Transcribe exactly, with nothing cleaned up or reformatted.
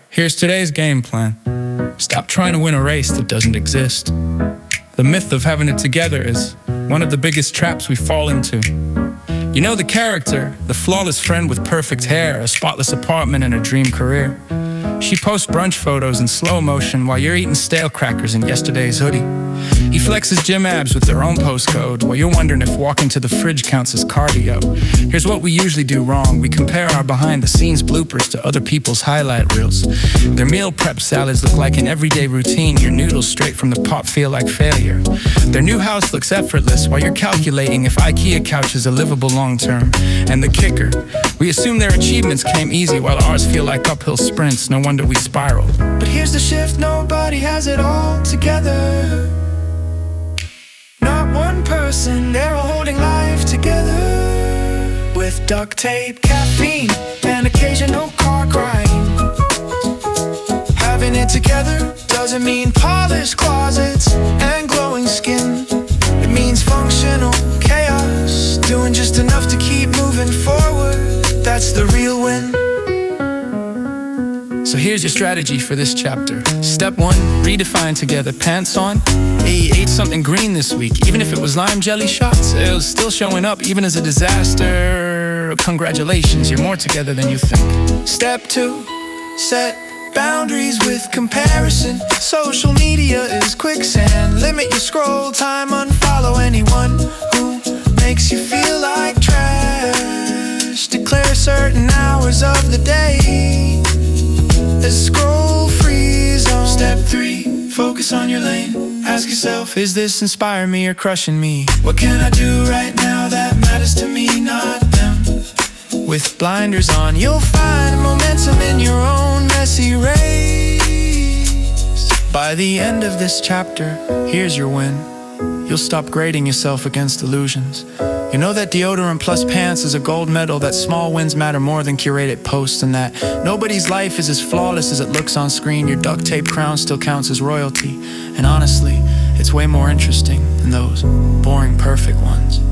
Here's today's game plan. Stop trying to win a race that doesn't exist. The myth of having it together is one of the biggest traps we fall into. You know the character, the flawless friend with perfect hair, a spotless apartment, and a dream career. She posts brunch photos in slow motion while you're eating stale crackers in yesterday's hoodie. He flexes gym abs with their own postcode while you're wondering if walking to the fridge counts as cardio. Here's what we usually do wrong. We compare our behind-the-scenes bloopers to other people's highlight reels. Their meal prep salads look like an everyday routine. Your noodles straight from the pot feel like failure. Their new house looks effortless while you're calculating if IKEA couches are livable long-term. And the kicker, we assume their achievements came easy while ours feel like uphill sprints. No wonder we spiral. But here's the shift, nobody has it all together. Not one person, they're all holding life together. With duct tape, caffeine, and occasional car crime. Having it together doesn't mean polished closets and glowing skin. It means functional chaos, doing just enough to keep moving forward. That's the real win. So here's your strategy for this chapter. Step one, redefine together. Pants on. Hey, ate something green this week. Even if it was lime jelly shots, it was still showing up even as a disaster. Congratulations, you're more together than you think. Step two, set boundaries with comparison. Social media is quicksand. Limit your scroll time, unfollow anyone who makes you feel like trash. Declare certain hours of the day as scroll-free zone. Step three, focus on your lane. Ask yourself, is this inspiring me or crushing me? What can I do right now that matters to me, not them? With blinders on, you'll find momentum in your own messy race. By the end of this chapter, here's your win. You'll stop grading yourself against illusions. You know that deodorant plus pants is a gold medal, that small wins matter more than curated posts, and that nobody's life is as flawless as it looks on screen. Your duct tape crown still counts as royalty. And honestly, it's way more interesting than those boring perfect ones.